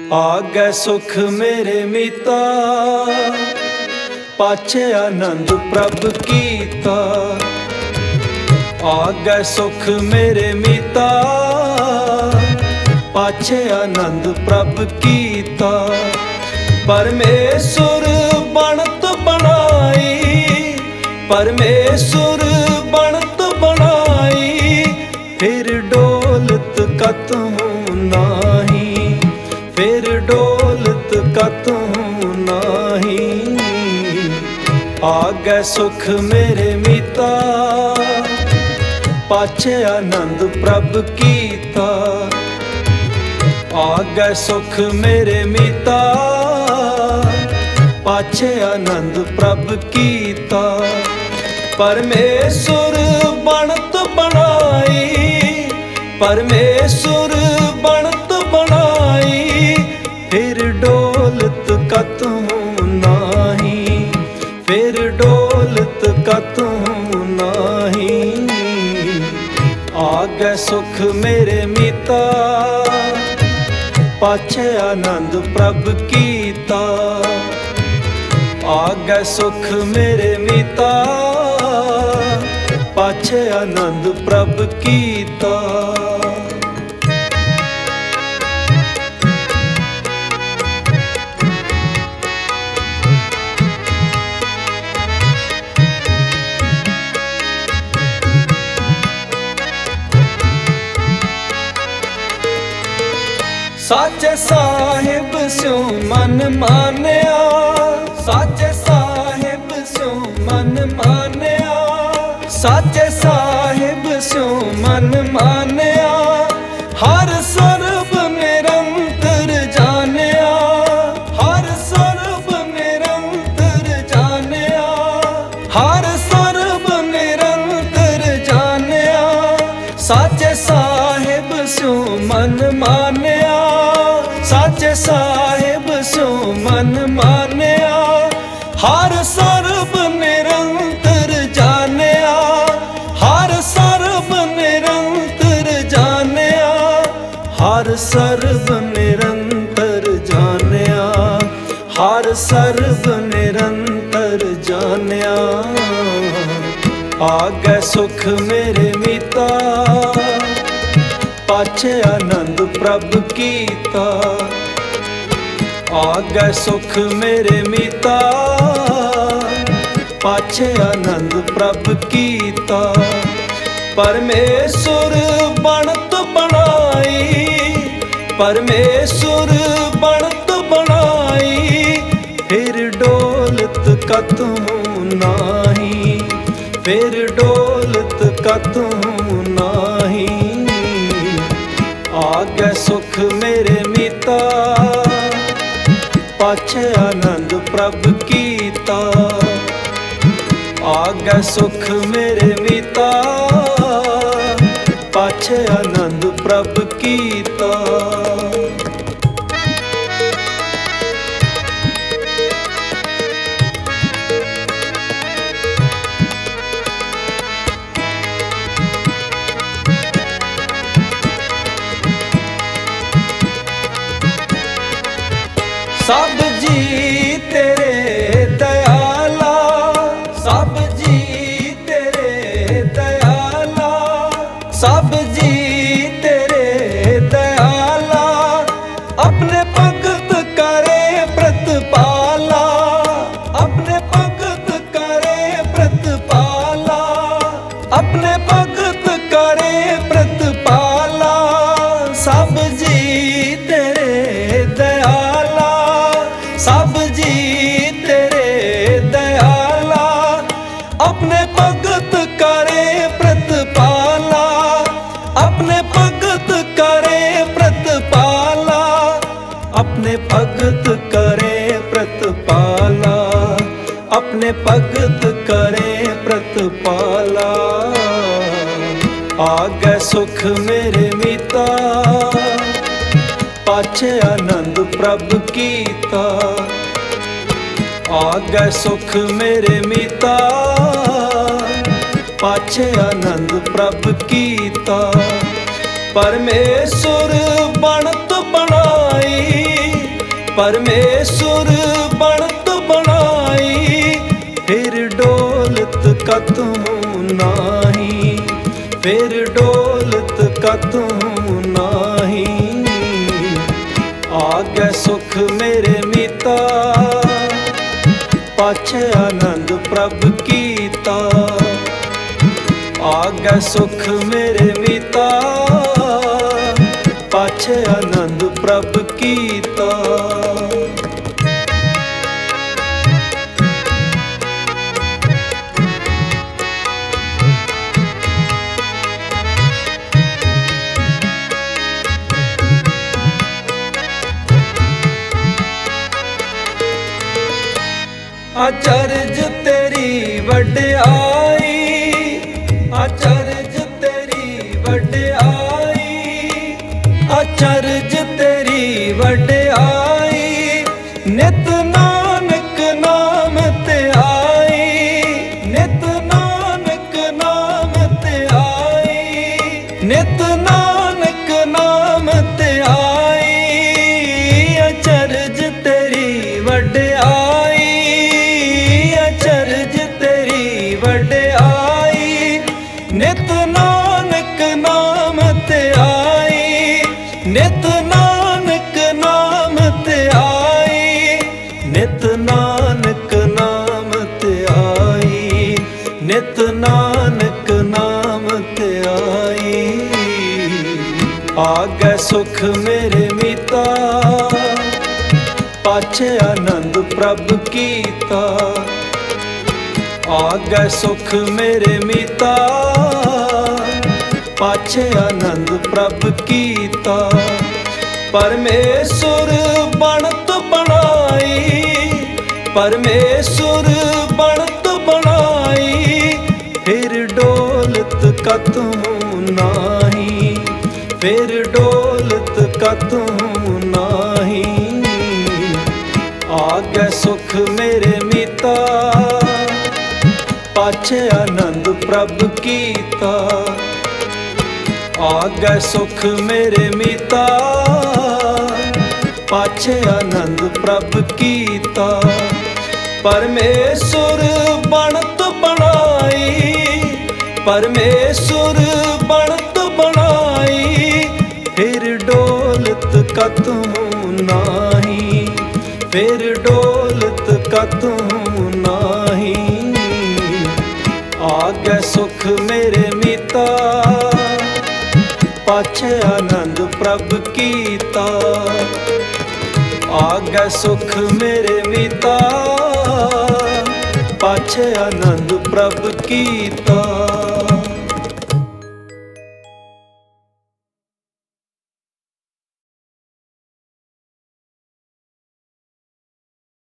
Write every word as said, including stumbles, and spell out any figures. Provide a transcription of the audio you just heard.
आगे सुख मेरे मीता, पाछे आनंद प्रभ कीता। आगे सुख मेरे मीता, पाछे आनंद प्रभ कीता। परमेश्वर बनत बनाई, परमेश्वर बनत बनाई। फिर डोलत कतहूँ नाही, फिर डोलत कतहूँ नाही। आगे सुख मेरे मीता, पाछे आनंद प्रभ कीता। आगे सुख मेरे मीता, पाछे आनंद प्रभ कीता। परमेश्वर बनत बनाई, परमेश्वर बनत बनाई। फिर डोलत कतहूँ नाही, फिर डोलत कतहूँ नाही। आगे सुख मेरे मीता, पाछे आनंद प्रभ कीता। आगे सुख मेरे मीता, पाछे आनंद प्रभ कीता। साचे साहिब स्यों मन मान्या, साचे साहिब स्यों मन मान्या। साचे साहिब स्यों मन मान्या, हर सर्ब निरंतर जान्या, हर सर्ब निरंतर जान्या, हर सर्ब निरंतर जान्या। साचे साहिब स्यों मन मान्या, साचे साहिब स्यों मन मान्या। हर सर्ब निरंतर जान्या, हर सर्ब निरंतर जान्या, हर सर्ब निरंतर जान्या, हर सर्ब निरंतर जान्या। आगे सुख मेरे मीता, पाछे आनंद प्रभ कीता। आगे सुख मेरे मीता, पाछे आनंद प्रभ कीता। परमेश्वर बनत बनाई, परमेश्वर बनत बनाई। फिर डोलत कतहूँ नाही, फिर डोलत कतहूँ नाही। आगे सुख मेरे मीता, पाछे आनंद प्रभ कीता। आगे सुख मेरे मीता, पाछे आनंद प्रभ कीता। सब जी तेरे दयाला, सब जी तेरे दयाला, सब जी तेरे दयाला। अपने भगत करे प्रतिपाला, अपने भगत करे प्रतिपाला, अपने भगत करे प्रतिपाला। सब जी तेरे दयाला, सब जी तेरे दयाला। अपने भगत करे प्रतिपाला, अपने भगत करे प्रतिपाला, अपने भगत करे प्रतिपाला, अपने भगत करे प्रतिपाला। आगे सुख मेरे मीता, पाछे आनंद प्रभ कीता। आगे सुख मेरे मीता, पाछे आनंद प्रभ कीता। परमेश्वर बनत बनाई, परमेश्वर बनत बनाई, फिर डोलत कतहूँ नाही, फिर डोलत कतहूँ नाही। आगे सुख मेरे मीता, पाछे आनंद प्रभ कीता। आगे सुख मेरे मीता, पाछे आनंद प्रभ कीता। अचरज तेरी वड्याई, अचरज तेरी वड्याई, अचरज तेरी वड्याई। नित नानक नाम ते आई, नित नानक नाम ते आई, नित नानक नाम ते आई। अचरज तेरी वड्याई, अचरज तेरी वड्याई। नित नानक नाम ते आई, नित नानक नाम ते आई, नित नानक नाम ते आई, नित नानक नाम ते आई। आगे सुख मेरे मीता, पाछे आनंद प्रभ कीता। आगे सुख मेरे मीता, पाछे आनंद प्रभ कीता। परमेश्वर बनत बनाई, परमेश्वर बनत बनाई। फिर डोलत कतहूँ नाही, फिर डोलत कतहूँ नाही। आगे सुख मेरे मीता, पाछे आनंद प्रभ कीता। आगे सुख मेरे मीता, पाछे आनंद प्रभ कीता। परमेश्वर बनत बनाई, परमेश्वर बनत बनाई। फिर डोलत कतहूँ नाही, फिर डोलत कतहूँ नाही। आगे सुख मेरे मीता, पाछे आनंद प्रभ कीता। आगे सुख मेरे मीता, पाछे आनंद प्रभ कीता।